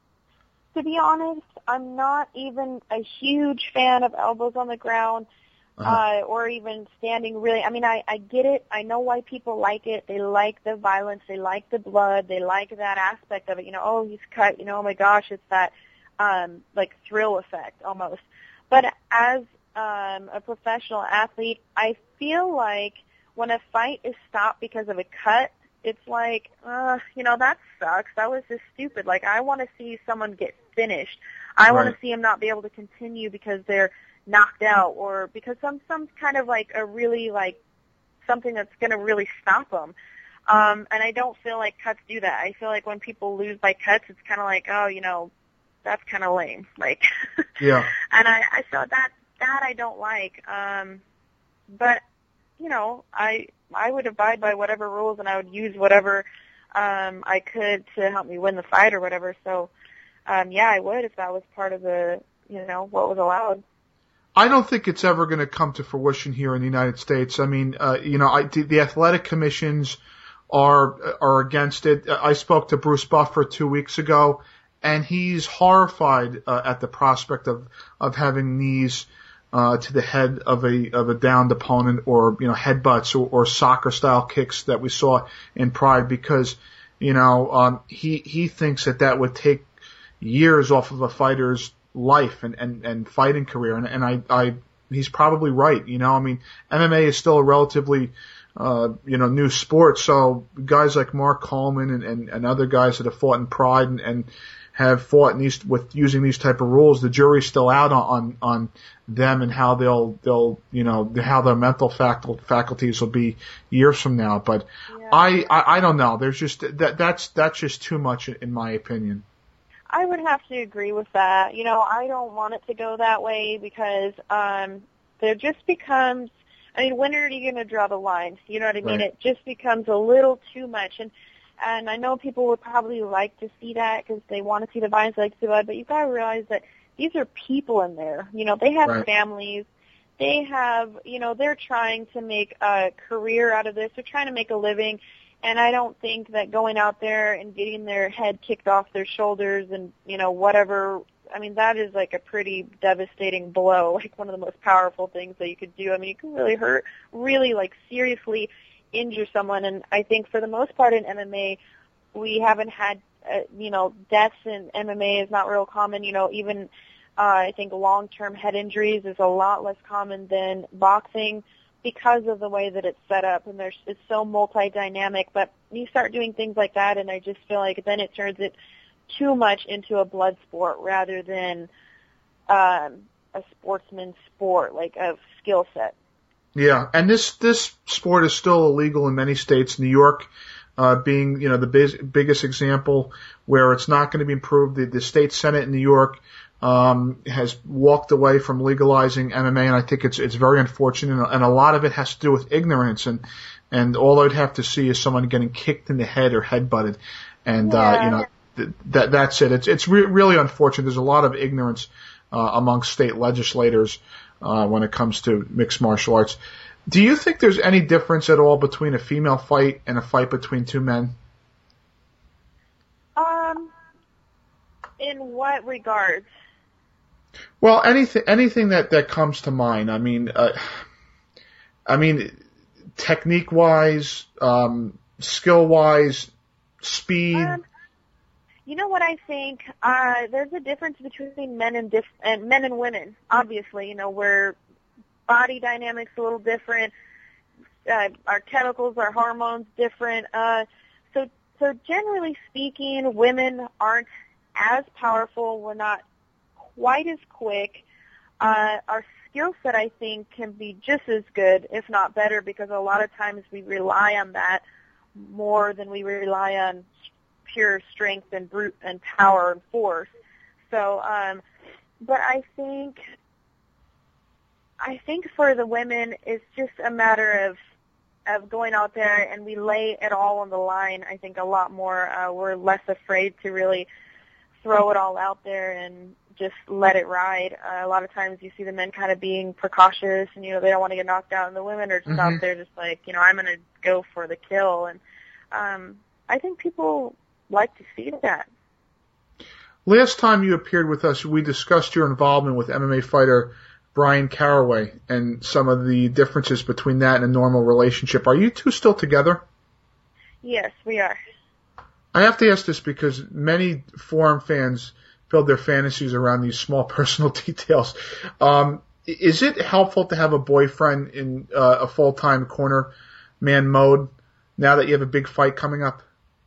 to be honest, I'm not even a huge fan of elbows on the ground. Uh, or even standing really. I mean, I, I get it. I know why people like it. They like the violence. They like the blood. They like that aspect of it. You know, oh, he's cut. You know, oh, my gosh, it's that, um, like, thrill effect almost. But as um, a professional athlete, I feel like when a fight is stopped because of a cut, it's like, uh, you know, that sucks. That was just stupid. Like, I want to see someone get finished. I Right. want to see him not be able to continue because they're knocked out or because some some kind of like a really like something that's going to really stop them. Um, and I don't feel like cuts do that. I feel like when people lose by cuts, it's kind of like, oh, you know, that's kind of lame. Like, Yeah. and I, I feel that that I don't like. Um, but you know, I I would abide by whatever rules and I would use whatever um, I could to help me win the fight or whatever. So um, yeah, I would if that was part of the you know what was allowed. I don't think it's ever going to come to fruition here in the United States. I mean, uh, you know, I, the athletic commissions are are against it. I spoke to Bruce Buffer two weeks ago, and he's horrified uh, at the prospect of of having knees uh, to the head of a of a downed opponent, or you know, headbutts or, or soccer style kicks that we saw in Pride, because you know um, he he thinks that that would take years off of a fighter's life and, and, and fighting career. And, and I, I, he's probably right. You know, I mean, M M A is still a relatively, uh, you know, new sport. So guys like Mark Coleman and, and, and other guys that have fought in Pride and, and have fought in these, with using these type of rules, the jury's still out on, on, on them and how they'll, they'll, you know, how their mental facul- faculties will be years from now. But Yeah. I, I, I don't know. There's just, that, that's, that's just too much in my opinion. I would have to agree with that. You know, I don't want it to go that way because um, there just becomes, I mean, when are you going to draw the line? You know what I mean? Right. It just becomes a little too much. And and I know people would probably like to see that because they want to see the violence, they like to see the blood, but you've got to realize that these are people in there. You know, they have Right. families. They have, you know, they're trying to make a career out of this. They're trying to make a living. And I don't think that going out there and getting their head kicked off their shoulders and, you know, whatever, I mean, that is like a pretty devastating blow, like one of the most powerful things that you could do. I mean, you can really hurt, really, like, seriously injure someone. And I think for the most part in M M A, we haven't had, uh, you know, deaths in M M A is not real common. You know, even uh, I think long-term head injuries is a lot less common than boxing, because of the way that it's set up, and there's it's so multi-dynamic. But you start doing things like that, and I just feel like then it turns it too much into a blood sport rather than um, a sportsman sport, like a skill set. Yeah, and this this sport is still illegal in many states. New York uh, being you know the big, biggest example where it's not going to be improved. The, the state senate in New York um, has walked away from legalizing M M A, and I think it's it's very unfortunate. And a lot of it has to do with ignorance, and and all I'd have to see is someone getting kicked in the head or headbutted, and Yeah. uh, you know th- that that's it. It's it's re- really unfortunate. There's a lot of ignorance uh, among state legislators uh, when it comes to mixed martial arts. Do you think there's any difference at all between a female fight and a fight between two men? Um, in what regards? Well, anything anything that, that comes to mind. I mean, uh, I mean, technique wise, um, skill wise, speed. Um, you know what I think? Uh, there's a difference between men and dif- and men and women. Obviously, you know, where body dynamics a little different, uh, our chemicals, our hormones different. Uh, so, so generally speaking, women aren't as powerful. We're not quite as quick. Uh, our skill set, I think, can be just as good, if not better, because a lot of times we rely on that more than we rely on pure strength and brute and power and force. So, um, but I think, I think for the women, it's just a matter of of going out there, and we lay it all on the line. I think a lot more. Uh, we're less afraid to really throw it all out there and just let it ride. Uh, a lot of times you see the men kind of being precautious, and you know they don't want to get knocked out, and the women are just mm-hmm. out there just like, you know, I'm going to go for the kill. And um, I think people like to see that. Last time you appeared with us, we discussed your involvement with M M A fighter Bryan Caraway and some of the differences between that and a normal relationship. Are you two still together? Yes, we are. I have to ask this because many forum fans build their fantasies around these small personal details. Um, is it helpful to have a boyfriend in uh, a full-time corner man mode now that you have a big fight coming up?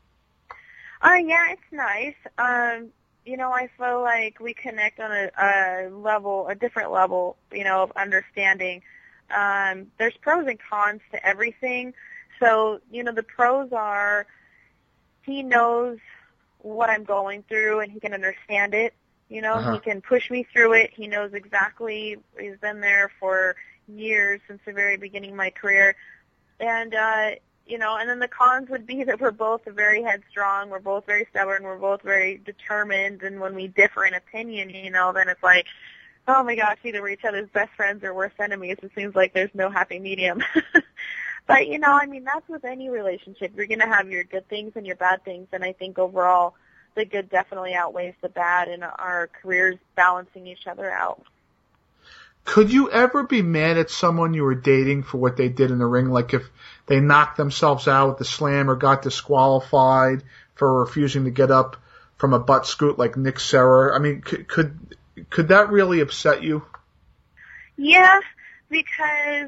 Uh, yeah, it's nice. Um, you know, I feel like we connect on a, a level, a different level, you know, of understanding. Um, there's pros and cons to everything. So, you know, the pros are he knows what I'm going through and he can understand it. You know, uh-huh. He can push me through it. He knows exactly. He's been there for years since the very beginning of my career. And, uh, you know, and then the cons would be that we're both very headstrong, we're both very stubborn, we're both very determined, and when we differ in opinion, you know, then it's like, oh my gosh, either we're each other's best friends or worst enemies. It seems like there's no happy medium. But, you know, I mean, that's with any relationship. You're going to have your good things and your bad things, and I think overall the good definitely outweighs the bad, and our careers balancing each other out. Could you ever be mad at someone you were dating for what they did in the ring? Like if they knocked themselves out with the slam or got disqualified for refusing to get up from a butt scoot like Nick Serra? I mean, could could, could that really upset you? Yeah, because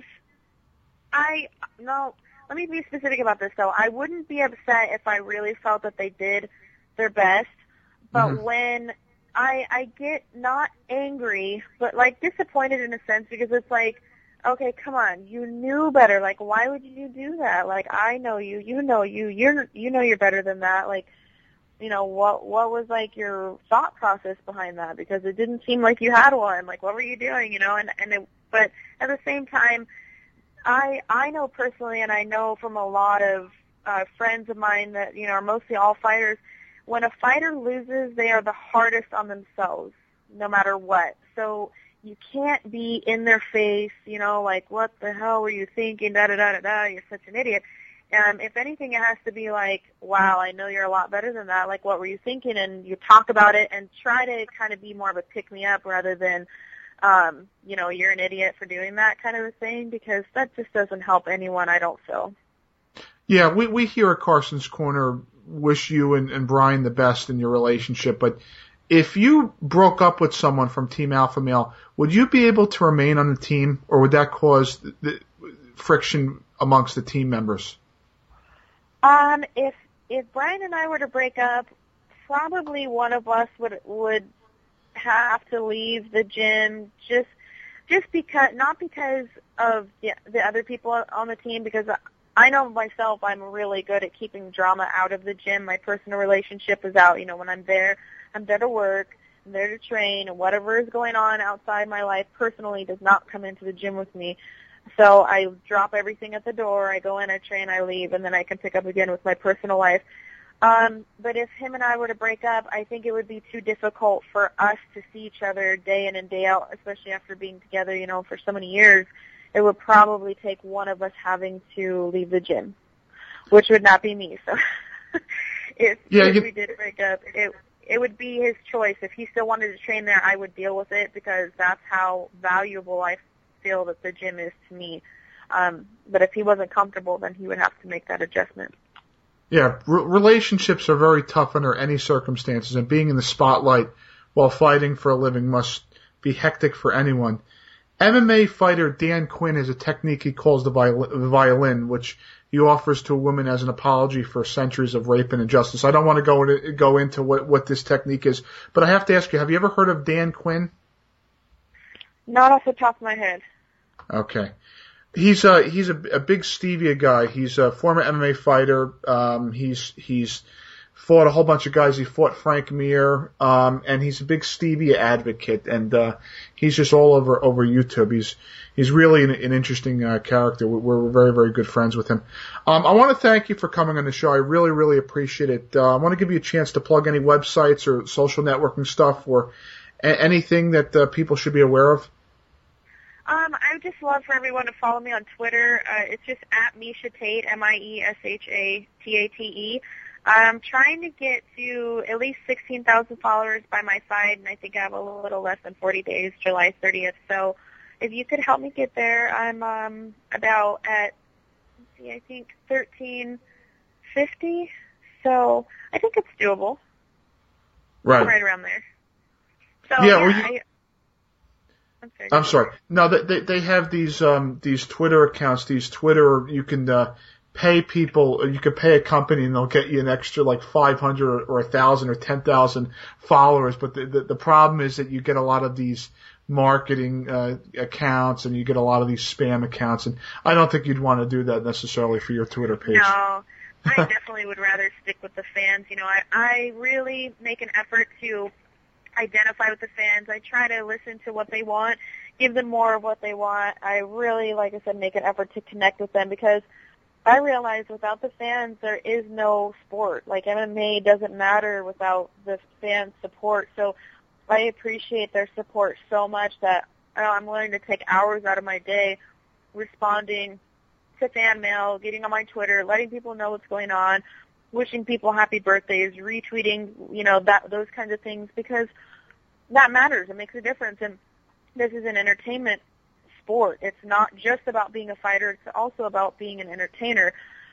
I, no, let me be specific about this though. I wouldn't be upset if I really felt that they did their best, but mm-hmm. when I, I get not angry, but like disappointed in a sense because it's like, okay, come on, you knew better. Like, why would you do that? Like, I know you, you know you, you're, you know you're better than that. Like, you know, what, what was like your thought process behind that? Because it didn't seem like you had one. Like, what were you doing? You know, and and it, but at the same time, I I know personally, and I know from a lot of uh, friends of mine that you know are mostly all fighters. When a fighter loses, they are the hardest on themselves, no matter what. So you can't be in their face, you know, like, what the hell were you thinking, da-da-da-da-da, you're such an idiot. And if anything, it has to be like, wow, I know you're a lot better than that. Like, what were you thinking? And you talk about it and try to kind of be more of a pick-me-up rather than, um, you know, you're an idiot for doing that kind of a thing, because that just doesn't help anyone, I don't feel. Yeah, we, we here at Carson's Corner wish you and, and Bryan the best in your relationship, but if you broke up with someone from Team Alpha Male, would you be able to remain on the team, or would that cause the, the friction amongst the team members? Um, if if Bryan and I were to break up, probably one of us would would have to leave the gym, just just because, not because of the, the other people on the team, because I know myself I'm really good at keeping drama out of the gym. My personal relationship is out. You know, when I'm there, I'm there to work, I'm there to train, and whatever is going on outside my life personally does not come into the gym with me. So I drop everything at the door, I go in, I train, I leave, and then I can pick up again with my personal life. Um, but if him and I were to break up, I think it would be too difficult for us to see each other day in and day out, especially after being together, you know, for so many years. It would probably take one of us having to leave the gym, which would not be me. So if, yeah, if you... we did break up, it it would be his choice. If he still wanted to train there, I would deal with it, because that's how valuable I feel that the gym is to me. Um, but if he wasn't comfortable, then he would have to make that adjustment. Yeah, re- relationships are very tough under any circumstances, and being in the spotlight while fighting for a living must be hectic for anyone. M M A fighter Dan Quinn has a technique he calls the viol- violin, which he offers to a woman as an apology for centuries of rape and injustice. I don't want to go into, go into what, what this technique is, but I have to ask you, have you ever heard of Dan Quinn? Not off the top of my head. Okay. He's a, he's a, a big stevia guy. He's a former M M A fighter. Um, he's, he's fought a whole bunch of guys. He fought Frank Mir, um, and he's a big stevia advocate, and, uh, he's just all over, over YouTube. He's, he's really an, an interesting, uh, character. We're, we're very, very good friends with him. Um, I want to thank you for coming on the show. I really, really appreciate it. Uh, I want to give you a chance to plug any websites or social networking stuff or a- anything that, uh, people should be aware of. Um, I would just love for everyone to follow me on Twitter. Uh, it's just at Miesha Tate, M I E S H A T A T E. I'm trying to get to at least sixteen thousand followers by my side, and I think I have a little less than forty days, July thirtieth. So if you could help me get there, I'm um, about at, let's see, I think thirteen fifty. So I think it's doable. Right. I'm right around there. So, yeah, yeah well, you, I, I'm sorry. I'm sorry. No, they they have these um these Twitter accounts. These Twitter you can uh, pay people. You can pay a company and they'll get you an extra like five hundred or a thousand or ten thousand followers. But the, the the problem is that you get a lot of these marketing uh, accounts and you get a lot of these spam accounts. And I don't think you'd want to do that necessarily for your Twitter page. No, I definitely would rather stick with the fans. You know, I I really make an effort to identify with the fans. I try to listen to what they want, give them more of what they want. I really, like I said, make an effort to connect with them because I realize without the fans, there is no sport. Like M M A doesn't matter without the fans' support. So I appreciate their support so much that you know, I'm willing to take hours out of my day responding to fan mail, getting on my Twitter, letting people know what's going on, wishing people happy birthdays, retweeting, you know, that those kinds of things because that matters. It makes a difference. And this is an entertainment sport. It's not just about being a fighter. It's also about being an entertainer.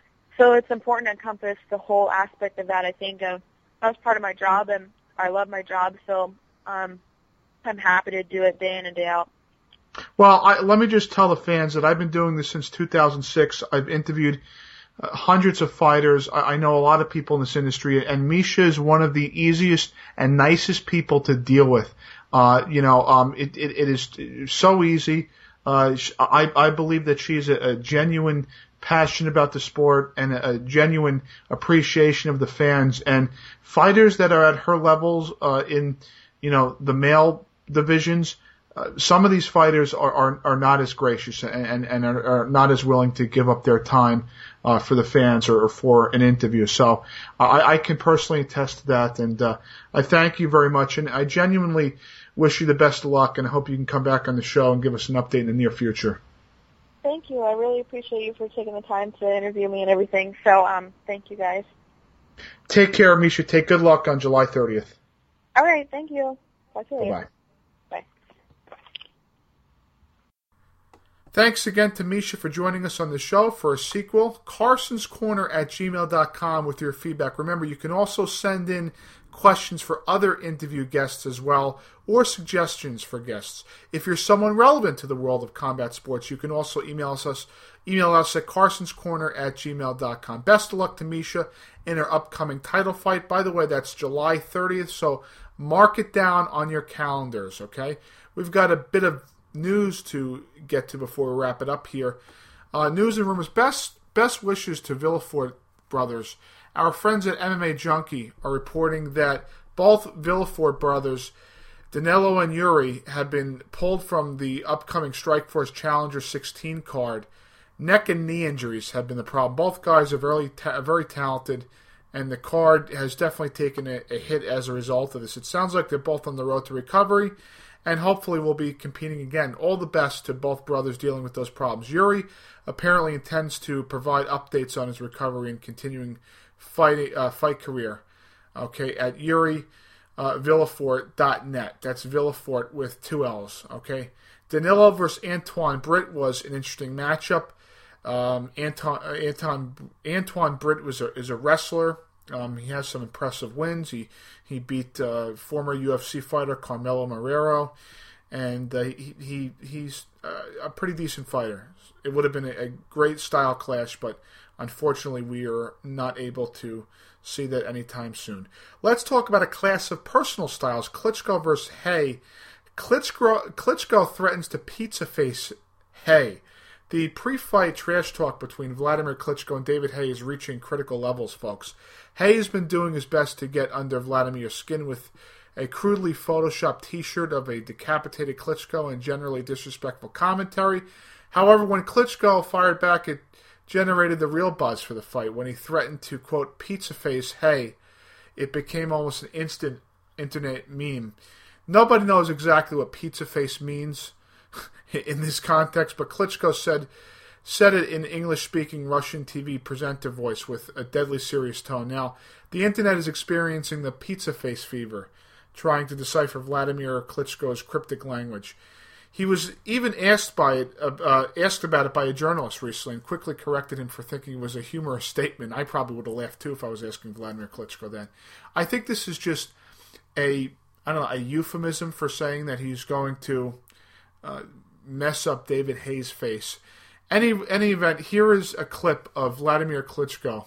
So it's important to encompass the whole aspect of that. I think uh, that's part of my job, and I love my job. So um, I'm happy to do it day in and day out. Well, I, let me just tell the fans that I've been doing this since two thousand six. I've interviewed Uh, hundreds of fighters. I, I know a lot of people in this industry, and Miesha is one of the easiest and nicest people to deal with. Uh, you know, um, it, it, it is so easy. Uh, I, I believe that she's a, a genuine passion about the sport and a, a genuine appreciation of the fans. And fighters that are at her levels uh, in, you know, the male divisions, Uh, some of these fighters are, are, are not as gracious and, and, and are, are not as willing to give up their time uh, for the fans or, or for an interview. So uh, I, I can personally attest to that, and uh, I thank you very much. And I genuinely wish you the best of luck, and I hope you can come back on the show and give us an update in the near future. Thank you. I really appreciate you for taking the time to interview me and everything. So um, thank you, guys. Take care, Miesha. Take good luck on July thirtieth. All right. Thank you. Talk to you later. Bye-bye. Bye. Thanks again to Miesha for joining us on the show for a sequel. Carson's Corner at gmail dot com with your feedback. Remember, you can also send in questions for other interview guests as well, or suggestions for guests. If you're someone relevant to the world of combat sports, you can also email us, email us at carsons corner at gmail dot com. Best of luck to Miesha in her upcoming title fight. By the way, that's July thirtieth, so mark it down on your calendars, okay? We've got a bit of news to get to before we wrap it up here. Uh, news and rumors. Best best wishes to Villefort brothers. Our friends at M M A Junkie are reporting that both Villefort brothers, Danilo and Yuri, have been pulled from the upcoming Strikeforce Challenger sixteen card. Neck and knee injuries have been the problem. Both guys are very ta- very talented, and the card has definitely taken a, a hit as a result of this. It sounds like they're both on the road to recovery, and hopefully will be competing again. All the best to both brothers dealing with those problems. Yuri apparently intends to provide updates on his recovery and continuing fight uh, fight career. Okay, at Yuri uh, Villefort dot net. That's Villefort with two L's. Okay, Danilo versus Antoine Britt was an interesting matchup. Um, Anton, uh, Anton, Antoine Britt was a, is a wrestler. Um, he has some impressive wins. He he beat uh, former U F C fighter Carmelo Marrero, and uh, he, he he's uh, a pretty decent fighter. It would have been a, a great style clash, but unfortunately, we are not able to see that anytime soon. Let's talk about a class of personal styles. Klitschko versus Hay. Klitschko, Klitschko threatens to pizza face Hay. The pre-fight trash talk between Vladimir Klitschko and David Hay is reaching critical levels, folks. Hay has been doing his best to get under Vladimir's skin with a crudely photoshopped t-shirt of a decapitated Klitschko and generally disrespectful commentary. However, when Klitschko fired back, it generated the real buzz for the fight. When he threatened to, quote, pizza face Hay, it became almost an instant internet meme. Nobody knows exactly what pizza face means in this context, but Klitschko said said it in English-speaking Russian T V presenter voice with a deadly serious tone. Now, the internet is experiencing the pizza face fever, trying to decipher Vladimir Klitschko's cryptic language. He was even asked by it, uh, uh, asked about it by a journalist recently, and quickly corrected him for thinking it was a humorous statement. I probably would have laughed too if I was asking Vladimir Klitschko then. I think this is just a I don't know a euphemism for saying that he's going to uh, mess up David Hay's face. Any any event, here is a clip of Vladimir Klitschko.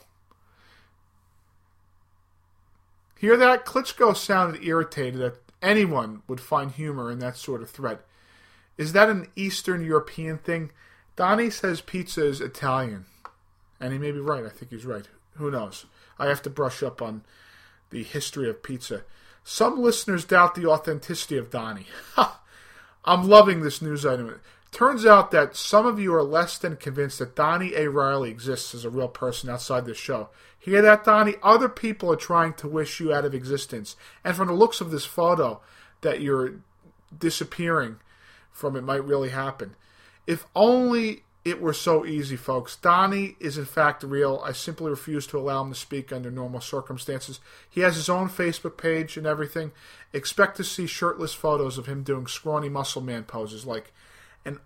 Hear that? Klitschko sounded irritated that anyone would find humor in that sort of threat. Is that an Eastern European thing? Donnie says pizza is Italian. And he may be right. I think he's right. Who knows? I have to brush up on the history of pizza. Some listeners doubt the authenticity of Donnie. I'm loving this news item. Turns out that some of you are less than convinced that Donnie A. Riley exists as a real person outside this show. Hear that, Donnie? Other people are trying to wish you out of existence. And from the looks of this photo, that you're disappearing from it might really happen. If only it were so easy, folks. Donnie is in fact real. I simply refuse to allow him to speak under normal circumstances. He has his own Facebook page and everything. Expect to see shirtless photos of him doing scrawny muscle man poses like an,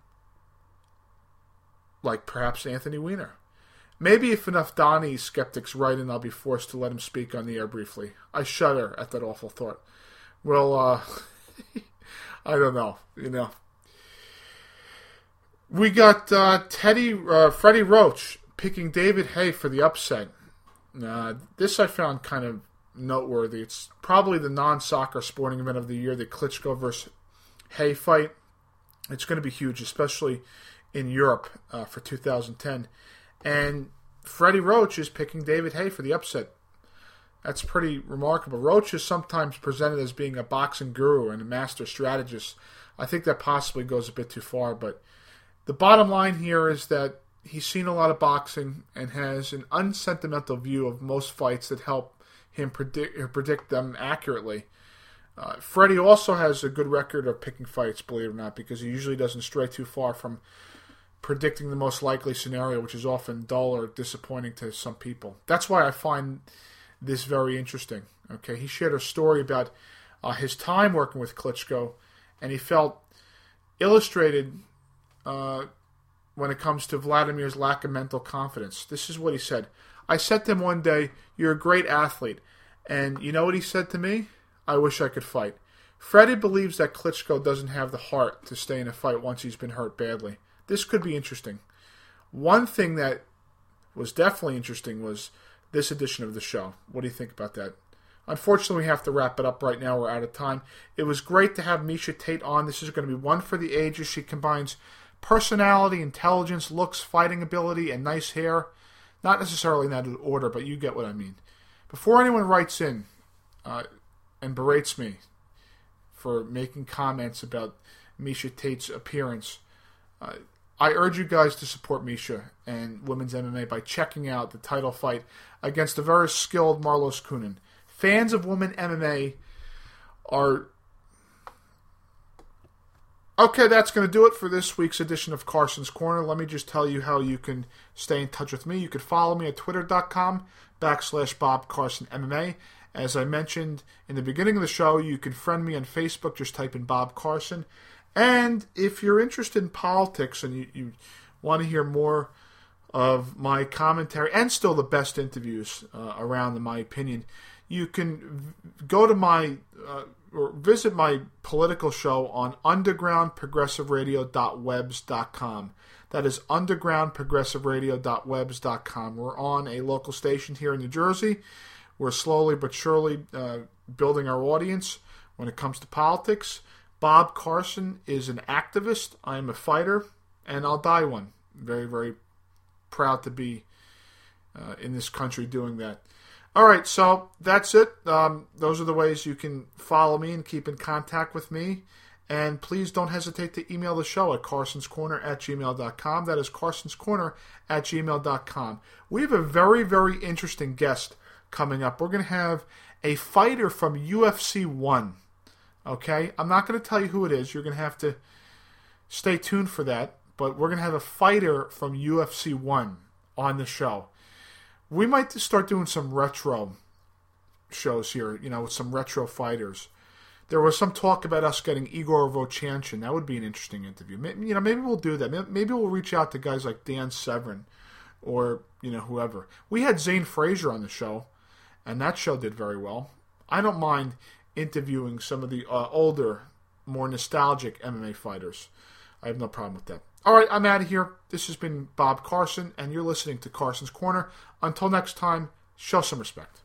like perhaps Anthony Weiner. Maybe if enough Donnie skeptics write in, I'll be forced to let him speak on the air briefly. I shudder at that awful thought. Well, uh, I don't know, you know. We got uh, Teddy, uh, Freddie Roach picking David Hay for the upset. Uh, this I found kind of noteworthy. It's probably the non-soccer sporting event of the year, the Klitschko versus Hay fight. It's going to be huge, especially in Europe uh, for two thousand ten. And Freddie Roach is picking David Hay for the upset. That's pretty remarkable. Roach is sometimes presented as being a boxing guru and a master strategist. I think that possibly goes a bit too far, but the bottom line here is that he's seen a lot of boxing and has an unsentimental view of most fights that help him predict, predict them accurately. Uh, Freddie also has a good record of picking fights, believe it or not, because he usually doesn't stray too far from predicting the most likely scenario, which is often dull or disappointing to some people. That's why I find this very interesting. Okay, he shared a story about uh, his time working with Klitschko, and he felt illustrated uh, when it comes to Vladimir's lack of mental confidence. This is what he said. I said to him one day, "You're a great athlete." And you know what he said to me? "I wish I could fight." Freddie believes that Klitschko doesn't have the heart to stay in a fight once he's been hurt badly. This could be interesting. One thing that was definitely interesting was this edition of the show. What do you think about that? Unfortunately, we have to wrap it up right now. We're out of time. It was great to have Miesha Tate on. This is going to be one for the ages. She combines personality, intelligence, looks, fighting ability, and nice hair. Not necessarily in that order, but you get what I mean. Before anyone writes in uh, and berates me for making comments about Miesha Tate's appearance, uh, I urge you guys to support Miesha and women's M M A by checking out the title fight against the very skilled Marlos Kunin. Fans of women M M A are... Okay, that's going to do it for this week's edition of Carson's Corner. Let me just tell you how you can stay in touch with me. You can follow me at twitter.com backslash Bob Carson MMA. As I mentioned in the beginning of the show, you can friend me on Facebook. Just type in Bob Carson. And if you're interested in politics and you, you want to hear more of my commentary and still the best interviews uh, around, in my opinion, you can v- go to my... Uh, or visit my political show on underground progressive radio dot webs dot com. That is underground progressive radio dot webs dot com. We're on a local station here in New Jersey. We're slowly but surely uh, building our audience when it comes to politics. Bob Carson is an activist. I am a fighter, and I'll die one. Very, very proud to be uh, in this country doing that. All right, so that's it. Um, those are the ways you can follow me and keep in contact with me. And please don't hesitate to email the show at carsons corner at gmail dot com. That is carsons corner at gmail dot com. We have a very, very interesting guest coming up. We're going to have a fighter from U F C one. Okay? I'm not going to tell you who it is. You're going to have to stay tuned for that. But we're going to have a fighter from U F C one on the show. We might start doing some retro shows here, you know, with some retro fighters. There was some talk about us getting Igor Vovchanchin. That would be an interesting interview. Maybe, you know, maybe we'll do that. Maybe we'll reach out to guys like Dan Severn or, you know, whoever. We had Zane Frazier on the show, and that show did very well. I don't mind interviewing some of the uh, older, more nostalgic M M A fighters. I have no problem with that. All right, I'm out of here. This has been Bob Carson, and you're listening to Carson's Corner. Until next time, show some respect.